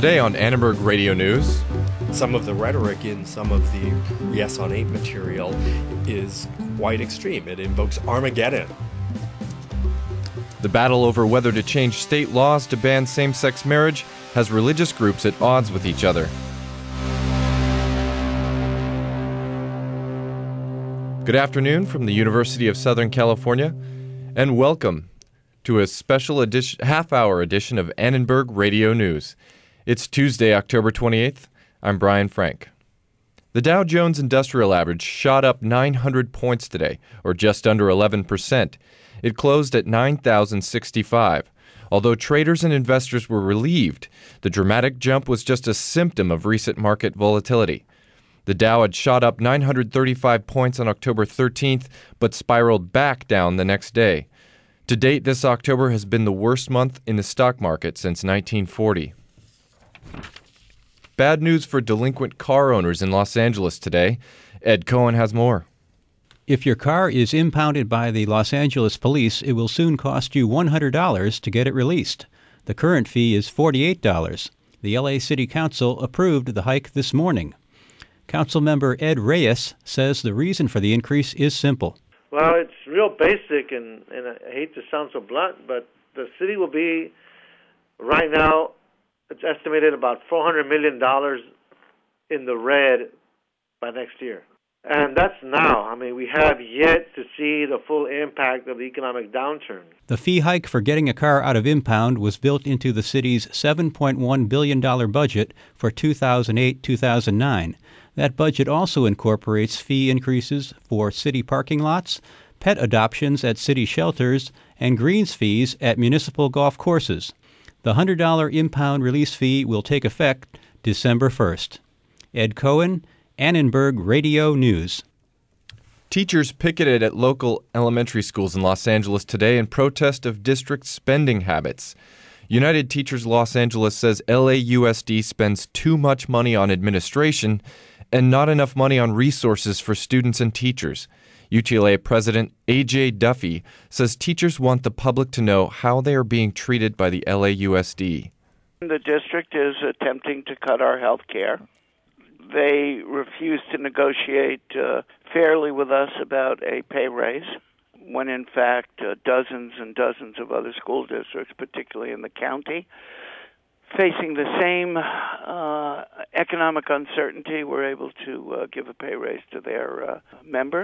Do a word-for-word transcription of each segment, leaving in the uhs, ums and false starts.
Today on Annenberg Radio News. Some of the rhetoric in some of the Yes on eight material is quite extreme. It invokes Armageddon. The battle over whether to change state laws to ban same-sex marriage has religious groups at odds with each other. Good afternoon from the University of Southern California, and welcome to a special edition, half-hour edition of Annenberg Radio News. It's Tuesday, October twenty-eighth. I'm Brian Frank. The Dow Jones Industrial Average shot up nine hundred points today, or just under eleven percent. It closed at nine thousand sixty-five. Although traders and investors were relieved, the dramatic jump was just a symptom of recent market volatility. The Dow had shot up nine hundred thirty-five points on October thirteenth, but spiraled back down the next day. To date, this October has been the worst month in the stock market since nineteen forty. Bad news for delinquent car owners in Los Angeles today. Ed Cohen has more. If your car is impounded by the Los Angeles police, it will soon cost you one hundred dollars to get it released. The current fee is forty-eight dollars. The L A City Council approved the hike this morning. Councilmember Ed Reyes says the reason for the increase is simple. Well, it's real basic, and, and I hate to sound so blunt, but the city will be, right now, it's estimated about four hundred million dollars in the red by next year. And that's now. I mean, we have yet to see the full impact of the economic downturn. The fee hike for getting a car out of impound was built into the city's seven point one billion dollars budget for two thousand eight to two thousand nine. That budget also incorporates fee increases for city parking lots, pet adoptions at city shelters, and greens fees at municipal golf courses. The one hundred dollars impound release fee will take effect December first. Ed Cohen, Annenberg Radio News. Teachers picketed at local elementary schools in Los Angeles today in protest of district spending habits. United Teachers Los Angeles says L A U S D spends too much money on administration and not enough money on resources for students and teachers. U T L A President A J Duffy says teachers want the public to know how they are being treated by the L A U S D. The district is attempting to cut our health care. They refuse to negotiate uh, fairly with us about a pay raise, when in fact uh, dozens and dozens of other school districts, particularly in the county, facing the same uh, economic uncertainty, were able to uh, give a pay raise to their uh, members.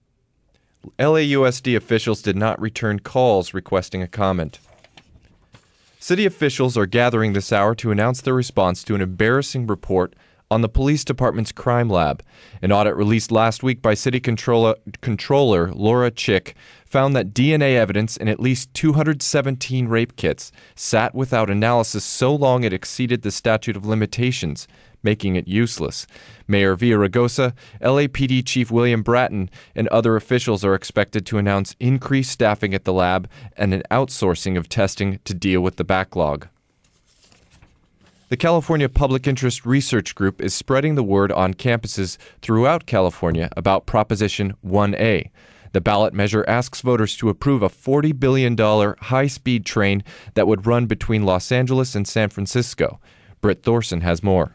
L A U S D officials did not return calls requesting a comment. City officials are gathering this hour to announce their response to an embarrassing report on the police department's crime lab. An audit released last week by City Controller, Controller Laura Chick found that D N A evidence in at least two hundred seventeen rape kits sat without analysis so long it exceeded the statute of limitations, making it useless. Mayor Villaraigosa, L A P D Chief William Bratton, and other officials are expected to announce increased staffing at the lab and an outsourcing of testing to deal with the backlog. The California Public Interest Research Group is spreading the word on campuses throughout California about Proposition one A. The ballot measure asks voters to approve a forty billion dollars high-speed train that would run between Los Angeles and San Francisco. Britt Thorson has more.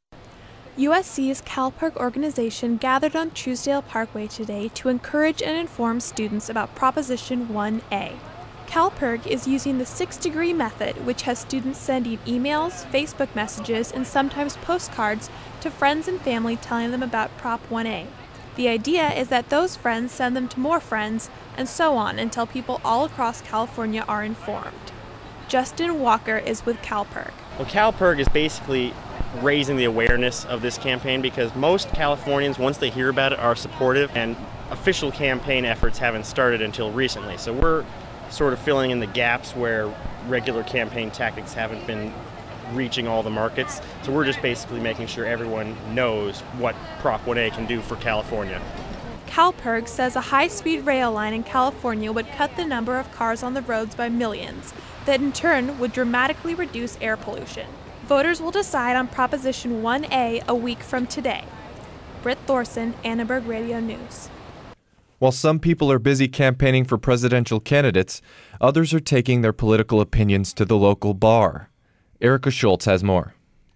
U S C's CalPERG organization gathered on Truesdale Parkway today to encourage and inform students about Proposition one A. CalPERG is using the six-degree method, which has students sending emails, Facebook messages, and sometimes postcards to friends and family telling them about Prop one A. The idea is that those friends send them to more friends, and so on until people all across California are informed. Justin Walker is with CalPERG. Well, CalPERG is basically raising the awareness of this campaign because most Californians, once they hear about it, are supportive, and official campaign efforts haven't started until recently. So we're sort of filling in the gaps where regular campaign tactics haven't been reaching all the markets. So we're just basically making sure everyone knows what Prop one A can do for California. CalPERG says a high-speed rail line in California would cut the number of cars on the roads by millions, that in turn would dramatically reduce air pollution. Voters will decide on Proposition one A a week from today. Britt Thorson, Annenberg Radio News. While some people are busy campaigning for presidential candidates, others are taking their political opinions to the local bar. Erica Schultz has more.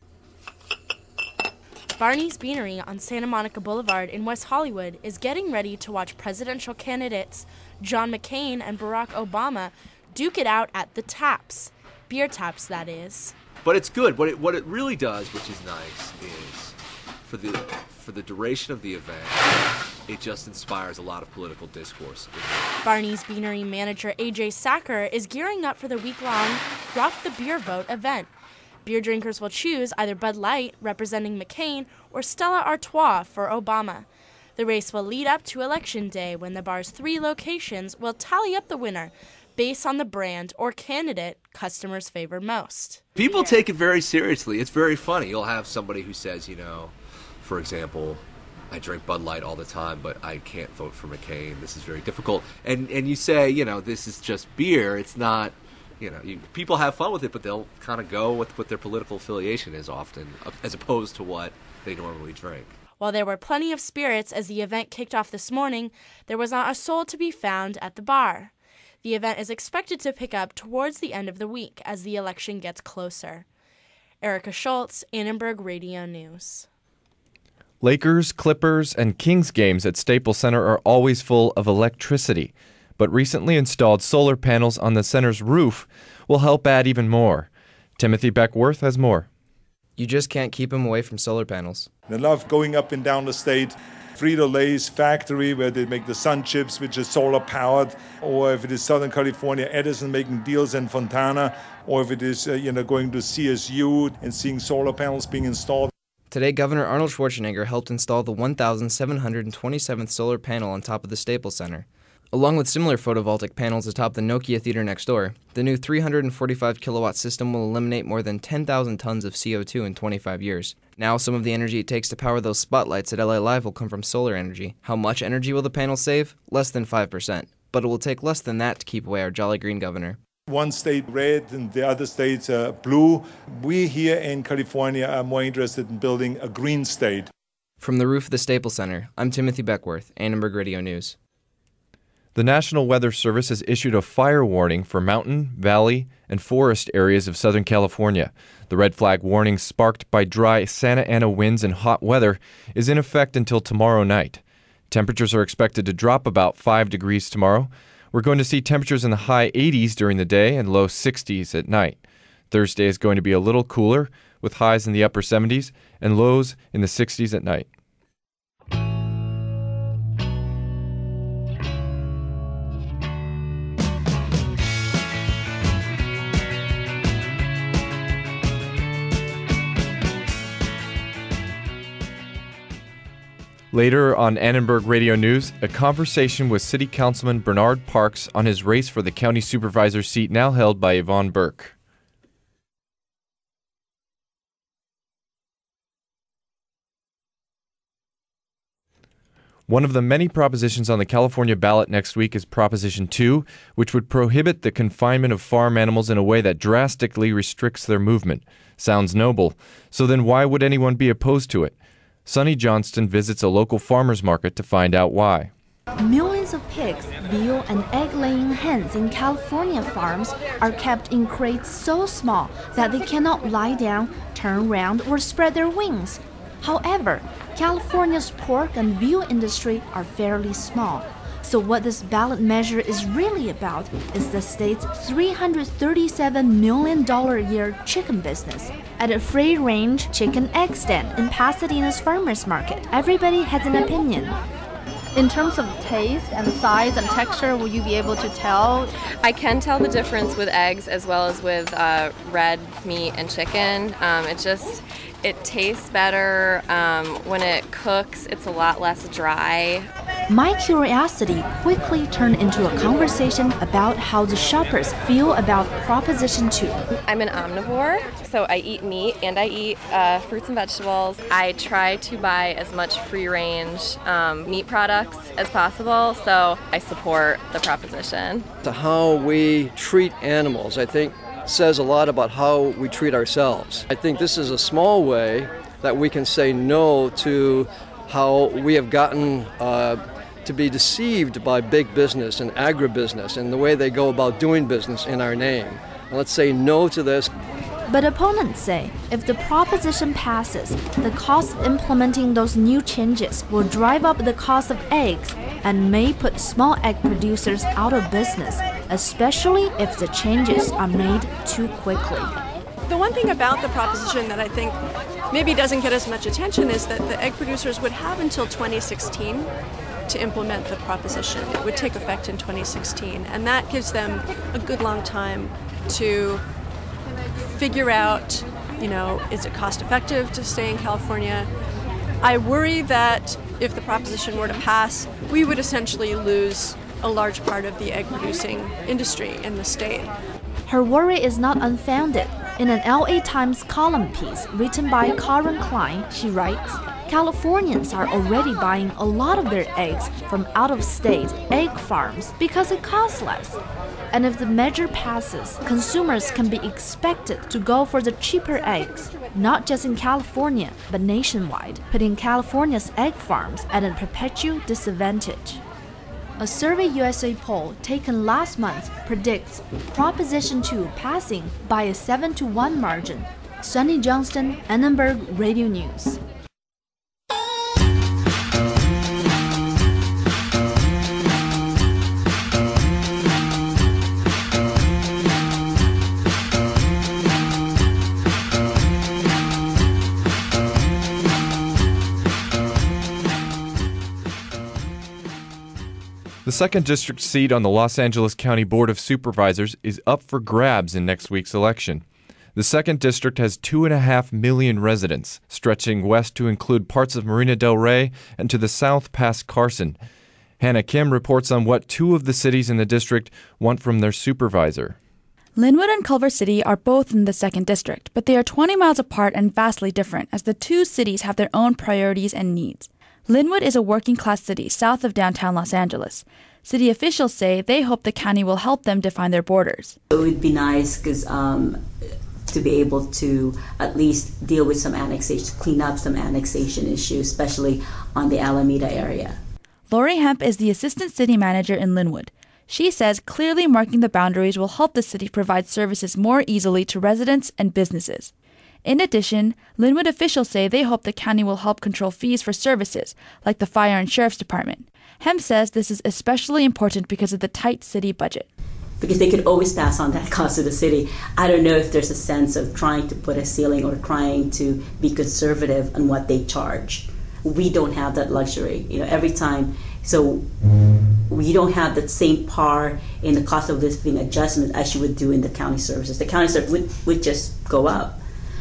Barney's Beanery on Santa Monica Boulevard in West Hollywood is getting ready to watch presidential candidates John McCain and Barack Obama duke it out at the taps. Beer taps, that is. But it's good. What it what it really does, which is nice, is for the for the duration of the event, it just inspires a lot of political discourse. Barney's Beanery manager A J Sacker is gearing up for the week-long Rock the Beer Vote event. Beer drinkers will choose either Bud Light, representing McCain, or Stella Artois for Obama. The race will lead up to Election Day, when the bar's three locations will tally up the winner based on the brand or candidate customers favor most. People take it very seriously. It's very funny. You'll have somebody who says, you know, for example, I drink Bud Light all the time, but I can't vote for McCain. This is very difficult. And and you say, you know, this is just beer. It's not, you know, you, people have fun with it, but they'll kind of go with what their political affiliation is often, as opposed to what they normally drink. While there were plenty of spirits as the event kicked off this morning, there was not a soul to be found at the bar. The event is expected to pick up towards the end of the week as the election gets closer. Erica Schultz, Annenberg Radio News. Lakers, Clippers, and Kings games at Staples Center are always full of electricity, but recently installed solar panels on the center's roof will help add even more. Timothy Beckworth has more. You just can't keep them away from solar panels. They love going up and down the state. Frito-Lay's factory where they make the Sun Chips, which is solar-powered, or if it is Southern California Edison making deals in Fontana, or if it is uh, you know going to C S U and seeing solar panels being installed. Today, Governor Arnold Schwarzenegger helped install the one thousand seven hundred twenty-seventh solar panel on top of the Staples Center. Along with similar photovoltaic panels atop the Nokia Theater next door, the new three hundred forty-five kilowatt system will eliminate more than ten thousand tons of C O two in twenty-five years. Now, some of the energy it takes to power those spotlights at L A Live will come from solar energy. How much energy will the panel save? Less than five percent. But it will take less than that to keep away our jolly green governor. One state red and the other states uh, blue. We here in California are more interested in building a green state. From the roof of the Staples Center, I'm Timothy Beckworth, Annenberg Radio News. The National Weather Service has issued a fire warning for mountain, valley, and forest areas of Southern California. The red flag warning, sparked by dry Santa Ana winds and hot weather, is in effect until tomorrow night. Temperatures are expected to drop about five degrees tomorrow. We're going to see temperatures in the high eighties during the day and low sixties at night. Thursday is going to be a little cooler, with highs in the upper seventies and lows in the sixties at night. Later on Annenberg Radio News, a conversation with City Councilman Bernard Parks on his race for the county supervisor seat now held by Yvonne Burke. One of the many propositions on the California ballot next week is Proposition two, which would prohibit the confinement of farm animals in a way that drastically restricts their movement. Sounds noble. So then why would anyone be opposed to it? Sonny Johnston visits a local farmer's market to find out why. Millions of pigs, veal, and egg-laying hens in California farms are kept in crates so small that they cannot lie down, turn around, or spread their wings. However, California's pork and veal industry are fairly small. So what this ballot measure is really about is the state's three hundred thirty-seven million dollars a year chicken business. At a free-range chicken egg stand in Pasadena's farmers market, everybody has an opinion. In terms of taste and size and texture, will you be able to tell? I can tell the difference with eggs as well as with uh, red meat and chicken. Um, it just, it tastes better. Um, when it cooks, it's a lot less dry. My curiosity quickly turned into a conversation about how the shoppers feel about Proposition two. I'm an omnivore, so I eat meat and I eat uh, fruits and vegetables. I try to buy as much free-range um, meat products as possible, so I support the proposition. To how we treat animals, I think, says a lot about how we treat ourselves. I think this is a small way that we can say no to how we have gotten uh, to be deceived by big business and agribusiness and the way they go about doing business in our name. And let's say no to this. But opponents say if the proposition passes, the cost of implementing those new changes will drive up the cost of eggs and may put small egg producers out of business, especially if the changes are made too quickly. The one thing about the proposition that I think maybe doesn't get as much attention is that the egg producers would have until twenty sixteen to implement the proposition. It would take effect in twenty sixteen, and that gives them a good long time to figure out, you know, is it cost effective to stay in California? I worry that if the proposition were to pass, we would essentially lose a large part of the egg producing industry in the state. Her worry is not unfounded. In an L A Times column piece written by Karen Klein, she writes, Californians are already buying a lot of their eggs from out-of-state egg farms because it costs less. And if the measure passes, consumers can be expected to go for the cheaper eggs, not just in California, but nationwide, putting California's egg farms at a perpetual disadvantage. A Survey U S A poll taken last month predicts Proposition two passing by a seven to one margin. Sunny Johnston, Annenberg Radio News. The second district seat on the Los Angeles County Board of Supervisors is up for grabs in next week's election. The second district has two and a half million residents, stretching west to include parts of Marina del Rey and to the south past Carson. Hannah Kim reports on what two of the cities in the district want from their supervisor. Linwood and Culver City are both in the second district, but they are twenty miles apart and vastly different as the two cities have their own priorities and needs. Linwood is a working-class city south of downtown Los Angeles. City officials say they hope the county will help them define their borders. It would be nice because um, to be able to at least deal with some annexation, clean up some annexation issues, especially on the Alameda area. Lori Hemp is the assistant city manager in Linwood. She says clearly marking the boundaries will help the city provide services more easily to residents and businesses. In addition, Linwood officials say they hope the county will help control fees for services, like the fire and sheriff's department. Hemp says this is especially important because of the tight city budget. Because they could always pass on that cost to the city. I don't know if there's a sense of trying to put a ceiling or trying to be conservative on what they charge. We don't have that luxury, you know, every time. So we don't have that same par in the cost of living adjustment as you would do in the county services. The county service would, would just go up.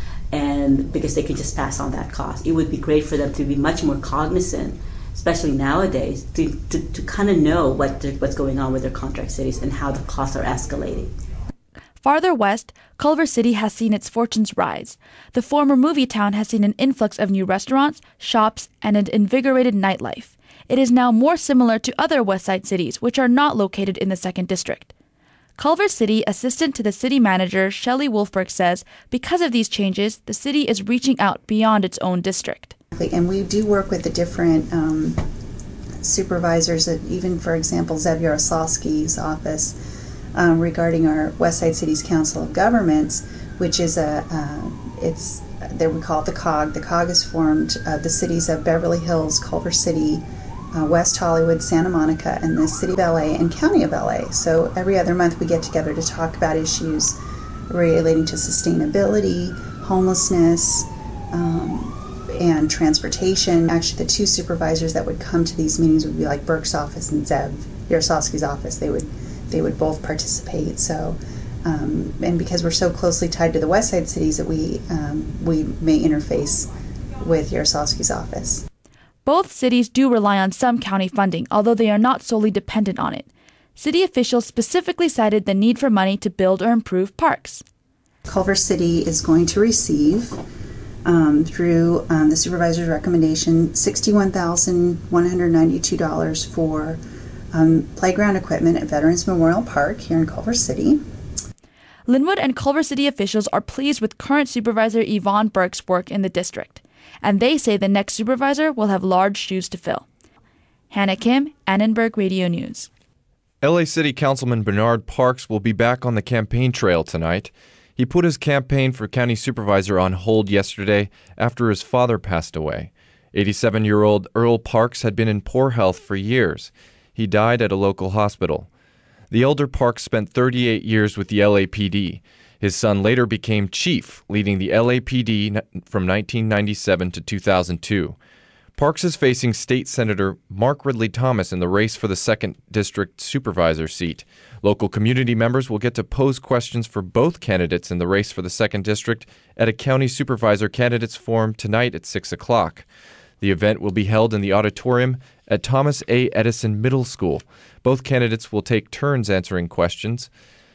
And because they could just pass on that cost. It would be great for them to be much more cognizant, especially nowadays, to, to, to kind of know what what's going on with their contract cities and how the costs are escalating. Farther west, Culver City has seen its fortunes rise. The former movie town has seen an influx of new restaurants, shops, and an invigorated nightlife. It is now more similar to other West Side cities, which are not located in the second district. Culver City assistant to the city manager, Shelley Wolfberg, says because of these changes, the city is reaching out beyond its own district. And we do work with the different um, supervisors, that even, for example, Zev Yaroslavsky's office um, regarding our West Side Cities Council of Governments, which is a, uh, it's, there we call it the C O G. The C O G is formed of the cities of Beverly Hills, Culver City, Uh, West Hollywood, Santa Monica, and the City of L A and County of L A. So every other month we get together to talk about issues relating to sustainability, homelessness, um, and transportation. Actually, the two supervisors that would come to these meetings would be like Burke's office and Zev Yaroslavsky's office. They would they would both participate. So, um, and because we're so closely tied to the West Side cities, that we um, we may interface with Yaroslavsky's office. Both cities do rely on some county funding, although they are not solely dependent on it. City officials specifically cited the need for money to build or improve parks. Culver City is going to receive, um, through um, the supervisor's recommendation, sixty-one thousand one hundred ninety-two dollars for um, playground equipment at Veterans Memorial Park here in Culver City. Linwood and Culver City officials are pleased with current Supervisor Yvonne Burke's work in the district, and they say the next supervisor will have large shoes to fill. Hannah Kim, Annenberg Radio News. L A City Councilman Bernard Parks will be back on the campaign trail tonight. He put his campaign for county supervisor on hold yesterday after his father passed away. eighty-seven-year-old Earl Parks had been in poor health for years. He died at a local hospital. The elder Parks spent thirty-eight years with the L A P D. His son later became chief, leading the L A P D from nineteen ninety-seven to two thousand two. Parks is facing State Senator Mark Ridley Thomas in the race for the second District Supervisor seat. Local community members will get to pose questions for both candidates in the race for the second District at a County Supervisor Candidates Forum tonight at six o'clock. The event will be held in the auditorium at Thomas A. Edison Middle School. Both candidates will take turns answering questions.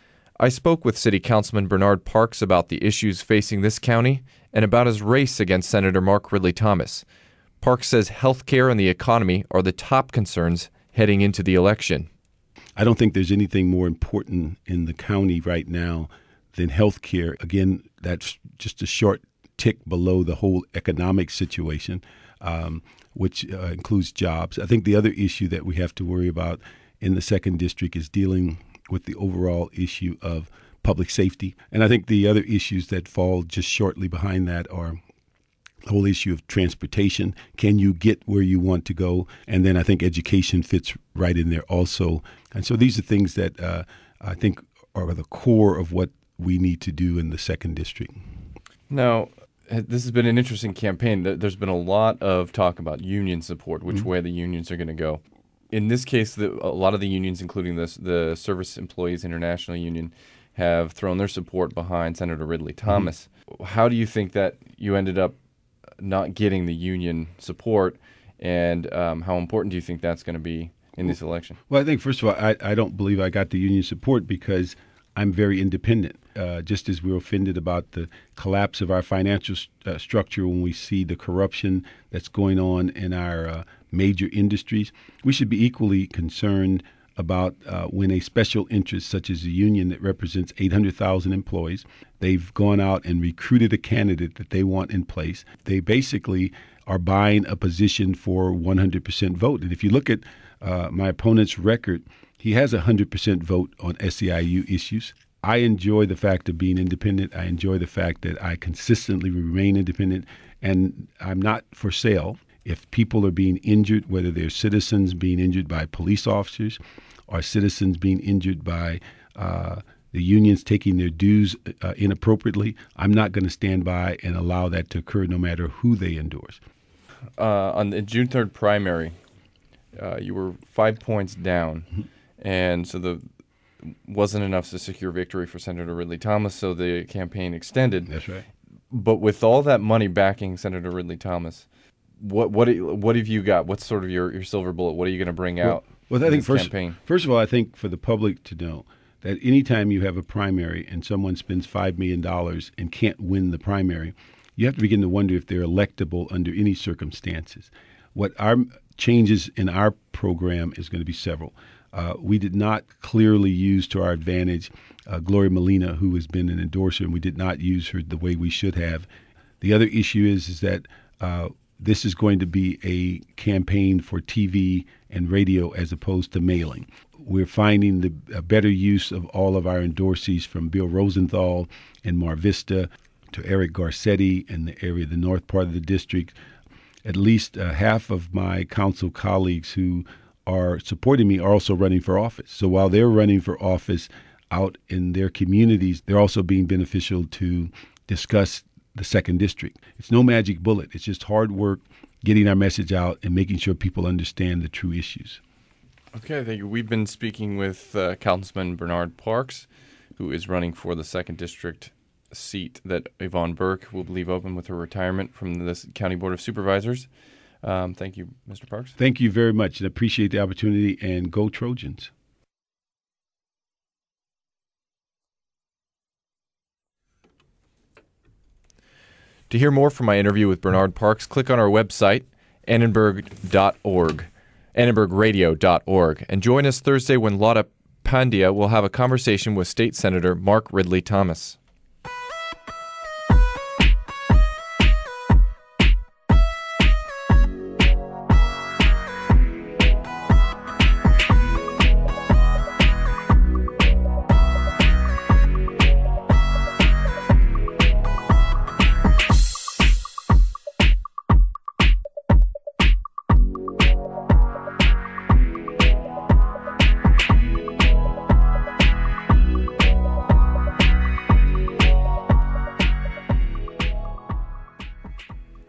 I spoke with City Councilman Bernard Parks about the issues facing this county and about his race against Senator Mark Ridley Thomas. Parks says health care and the economy are the top concerns heading into the election. I don't think there's anything more important in the county right now than health care. Again, that's just a short tick below the whole economic situation, um, which uh, includes jobs. I think the other issue that we have to worry about in the second district is dealing with the overall issue of public safety. And I think the other issues that fall just shortly behind that are the whole issue of transportation. Can you get where you want to go? And then I think education fits right in there also. And so these are things that uh, I think are the core of what we need to do in the second district. Now, this has been an interesting campaign. There's been a lot of talk about union support, which mm-hmm. way the unions are going to go. In this case, the, a lot of the unions, including this, the Service Employees International Union, have thrown their support behind Senator Ridley Thomas. Mm-hmm. How do you think that you ended up not getting the union support, and um, how important do you think that's going to be in this election? Well, I think, first of all, I, I don't believe I got the union support because I'm very independent. Uh, just as we're offended about the collapse of our financial st- uh, structure when we see the corruption that's going on in our uh, major industries, we should be equally concerned about uh, when a special interest such as a union that represents eight hundred thousand employees, they've gone out and recruited a candidate that they want in place. They basically are buying a position for one hundred percent vote. And if you look at uh, my opponent's record, he has a one hundred percent vote on S E I U issues. I enjoy the fact of being independent. I enjoy the fact that I consistently remain independent, and I'm not for sale. If people are being injured, whether they're citizens being injured by police officers or citizens being injured by uh, the unions taking their dues uh, inappropriately, I'm not going to stand by and allow that to occur no matter who they endorse. Uh, on the June third primary, uh, you were five points down, mm-hmm. and so the wasn't enough to secure victory for Senator Ridley Thomas, so the campaign extended. That's right. But with all that money backing Senator Ridley Thomas, what what what have you got? What's sort of your, your silver bullet? What are you going to bring well, out? Well, I in think this first, campaign? first of all, I think for the public to know that anytime you have a primary and someone spends five million dollars and can't win the primary, you have to begin to wonder if they're electable under any circumstances. What our changes in our program is going to be several. Uh, we did not clearly use to our advantage uh, Gloria Molina, who has been an endorser, and we did not use her the way we should have. The other issue is, is that uh, this is going to be a campaign for T V and radio as opposed to mailing. We're finding the a better use of all of our endorsees, from Bill Rosenthal in Mar Vista to Eric Garcetti in the area, the north part of the district. At least uh, half of my council colleagues who are supporting me are also running for office. So while they're running for office out in their communities, they're also being beneficial to discuss the second district. It's no magic bullet. It's just hard work, getting our message out and making sure people understand the true issues. Okay, thank you. We've been speaking with uh, Councilman Bernard Parks, who is running for the second district seat that Yvonne Burke will leave open with her retirement from the County Board of Supervisors. Um, thank you, Mister Parks. Thank you very much, and appreciate the opportunity, and go Trojans. To hear more from my interview with Bernard Parks, click on our website, annenberg dot org, annenberg radio dot org, and join us Thursday when Lata Pandya will have a conversation with State Senator Mark Ridley Thomas.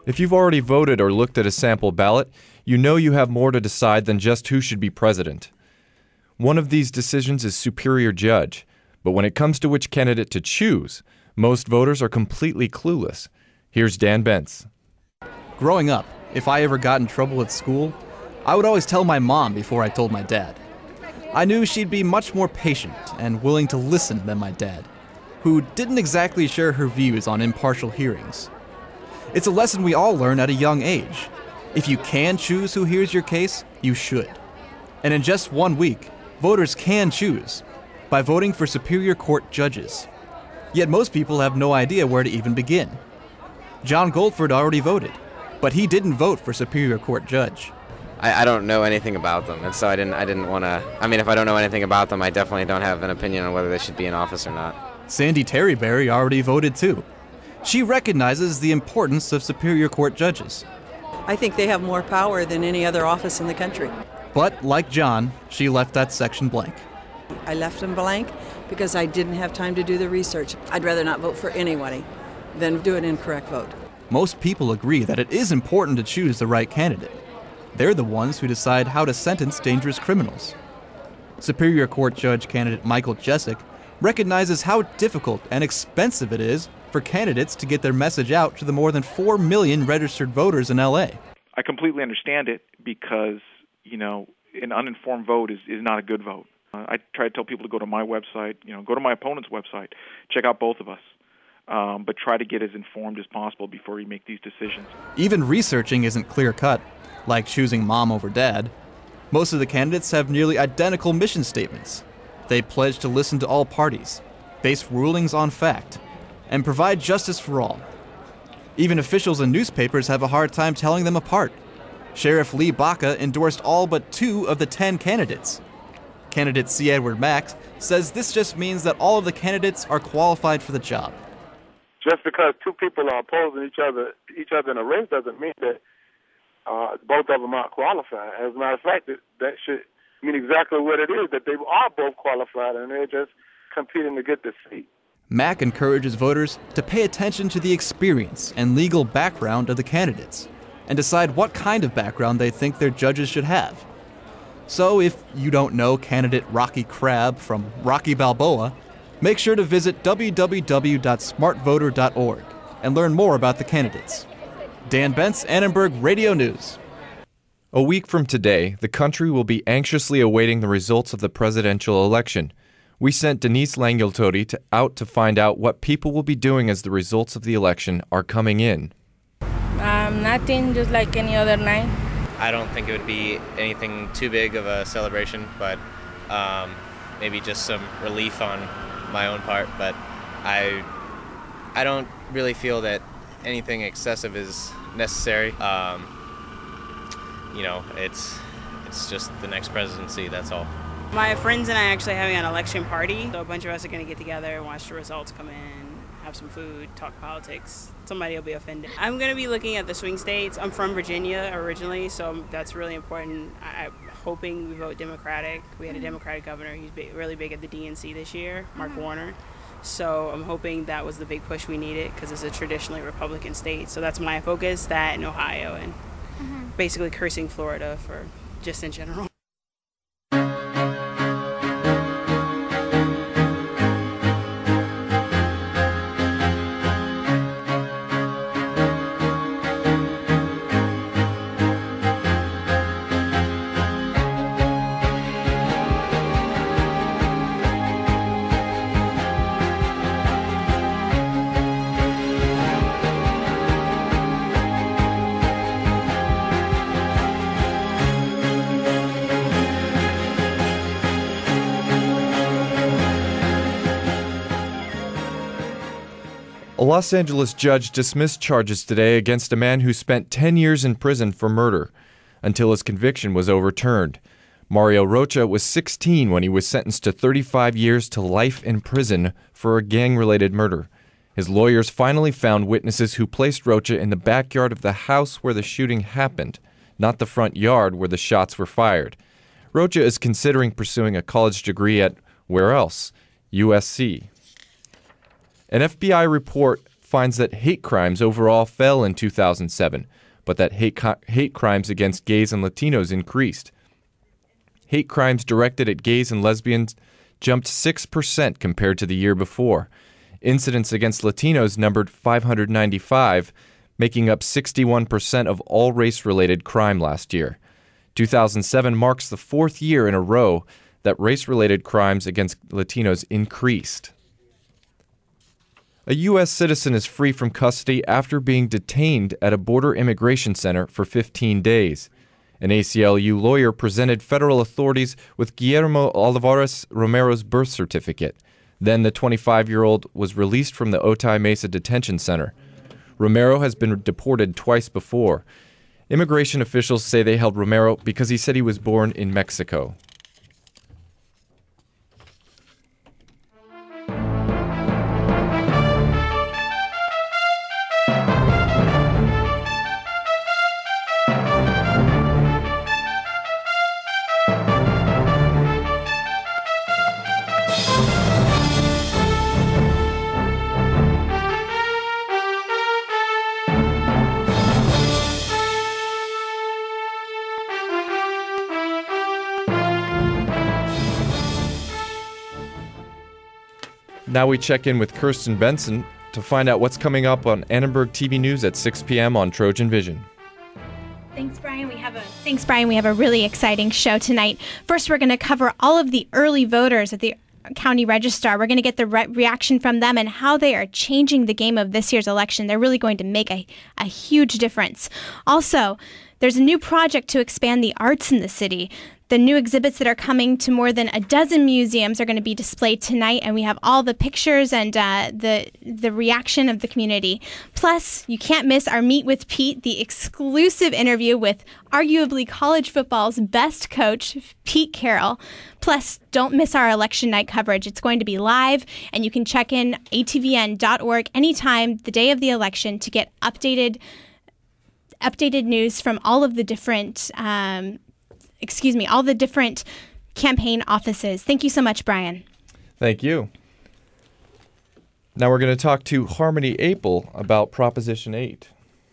If you've already voted or looked at a sample ballot, you know you have more to decide than just who should be president. One of these decisions is superior judge, but when it comes to which candidate to choose, most voters are completely clueless. Here's Dan Bentz. Growing up, if I ever got in trouble at school, I would always tell my mom before I told my dad. I knew she'd be much more patient and willing to listen than my dad, who didn't exactly share her views on impartial hearings. It's a lesson we all learn at a young age. If you can choose who hears your case, you should. And in just one week, voters can choose by voting for Superior Court judges. Yet most people have no idea where to even begin. John Goldford already voted, but he didn't vote for Superior Court judge. I, I don't know anything about them, and so I didn't I didn't want to... I mean, if I don't know anything about them, I definitely don't have an opinion on whether they should be in office or not. Sandy Terryberry already voted too. She recognizes the importance of Superior Court judges. I think they have more power than any other office in the country. But, like John, she left that section blank. I left them blank because I didn't have time to do the research. I'd rather not vote for anybody than do an incorrect vote. Most people agree that it is important to choose the right candidate. They're the ones who decide how to sentence dangerous criminals. Superior Court Judge candidate Michael Jessic recognizes how difficult and expensive it is for candidates to get their message out to the more than four million registered voters in L A. I completely understand it because, you know, an uninformed vote is, is not a good vote. Uh, I try to tell people to go to my website, you know, go to my opponent's website, check out both of us, um, but try to get as informed as possible before you make these decisions. Even researching isn't clear-cut, like choosing mom over dad. Most of the candidates have nearly identical mission statements. They pledge to listen to all parties, base rulings on fact, and provide justice for all. Even officials and newspapers have a hard time telling them apart. Sheriff Lee Baca endorsed all but two of the ten candidates. Candidate C. Edward Max says this just means that all of the candidates are qualified for the job. Just because two people are opposing each other each other in a race doesn't mean that uh, both of them aren't qualified. As a matter of fact, that, that should mean exactly what it is, that they are both qualified and they're just competing to get the seat. Mack encourages voters to pay attention to the experience and legal background of the candidates and decide what kind of background they think their judges should have. So if you don't know candidate Rocky Crab from Rocky Balboa, make sure to visit w w w dot smart voter dot org and learn more about the candidates. Dan Bentz, Annenberg Radio News. A week from today, the country will be anxiously awaiting the results of the presidential election. We sent Denise Langiltodi to, out to find out what people will be doing as the results of the election are coming in. Um, nothing, just like any other night. I don't think it would be anything too big of a celebration, but um, maybe just some relief on my own part. But I, I don't really feel that anything excessive is necessary. Um, you know, it's it's just the next presidency. That's all. My friends and I are actually having an election party, so a bunch of us are going to get together, watch the results come in, have some food, talk politics. Somebody will be offended. I'm going to be looking at the swing states. I'm from Virginia originally, so that's really important. I'm hoping we vote Democratic. We had a Democratic governor. He's big, really big at the D N C this year, Mark Warner. So I'm hoping that was the big push we needed because it's a traditionally Republican state. So that's my focus, that and Ohio, and mm-hmm. basically cursing Florida for just in general. A Los Angeles judge dismissed charges today against a man who spent ten years in prison for murder, until his conviction was overturned. Mario Rocha was sixteen when he was sentenced to thirty-five years to life in prison for a gang-related murder. His lawyers finally found witnesses who placed Rocha in the backyard of the house where the shooting happened, not the front yard where the shots were fired. Rocha is considering pursuing a college degree at, where else? U S C. An F B I report finds that hate crimes overall fell in two thousand seven, but that hate, co- hate crimes against gays and Latinos increased. Hate crimes directed at gays and lesbians jumped six percent compared to the year before. Incidents against Latinos numbered five hundred ninety-five, making up sixty-one percent of all race-related crime last year. two thousand seven marks the fourth year in a row that race-related crimes against Latinos increased. A U S citizen is free from custody after being detained at a border immigration center for fifteen days. An A C L U lawyer presented federal authorities with Guillermo Olivares Romero's birth certificate. Then the twenty-five-year-old was released from the Otay Mesa Detention Center. Romero has been deported twice before. Immigration officials say they held Romero because he said he was born in Mexico. Now we check in with Kirsten Benson to find out what's coming up on Annenberg T V News at six p.m. on Trojan Vision. Thanks, Brian. We have a Thanks, Brian. We have a really exciting show tonight. First, we're going to cover all of the early voters at the County Registrar. We're going to get the re- reaction from them and how they are changing the game of this year's election. They're really going to make a, a huge difference. Also, there's a new project to expand the arts in the city. The new exhibits that are coming to more than a dozen museums are going to be displayed tonight, and we have all the pictures and uh, the the reaction of the community. Plus, you can't miss our Meet with Pete, the exclusive interview with arguably college football's best coach, Pete Carroll. Plus, don't miss our election night coverage. It's going to be live, and you can check in A T V N dot org anytime the day of the election to get updated updated news from all of the different um, excuse me, all the different campaign offices. Thank you so much, Brian. Thank you. Now we're going to talk to Harmony Apel about Proposition eight.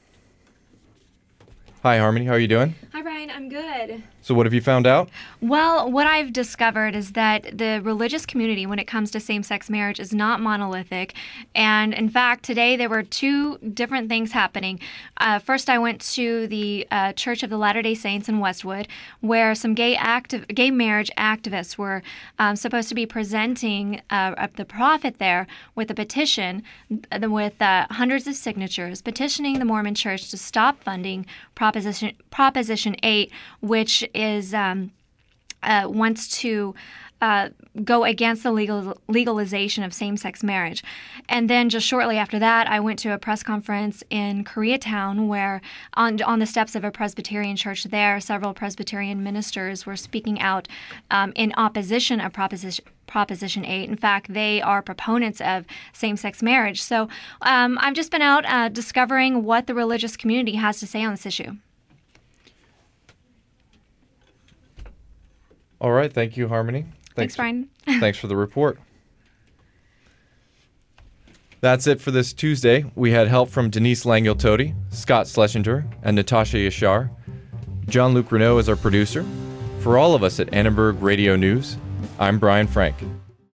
Hi, Harmony. How are you doing? Hi, Brian. I'm good. So what have you found out? Well, what I've discovered is that the religious community, when it comes to same-sex marriage, is not monolithic. And in fact, today there were two different things happening. Uh, first, I went to the uh, Church of the Latter-day Saints in Westwood, where some gay active, gay marriage activists were um, supposed to be presenting uh, the prophet there with a petition with uh, hundreds of signatures petitioning the Mormon Church to stop funding Proposition Proposition eight, which is um, uh, wants to uh, go against the legal legalization of same-sex marriage. And then just shortly after that, I went to a press conference in Koreatown where on, on the steps of a Presbyterian church there, several Presbyterian ministers were speaking out um, in opposition of Proposition Proposition eight. In fact, they are proponents of same-sex marriage. So um, I've just been out uh, discovering what the religious community has to say on this issue. All right. Thank you, Harmony. Thanks, Thanks Brian. Thanks for the report. That's it for this Tuesday. We had help from Denise Langill-Tody, Scott Schlesinger, and Natasha Yashar. John-Luc Renault is our producer. For all of us at Annenberg Radio News, I'm Brian Frank.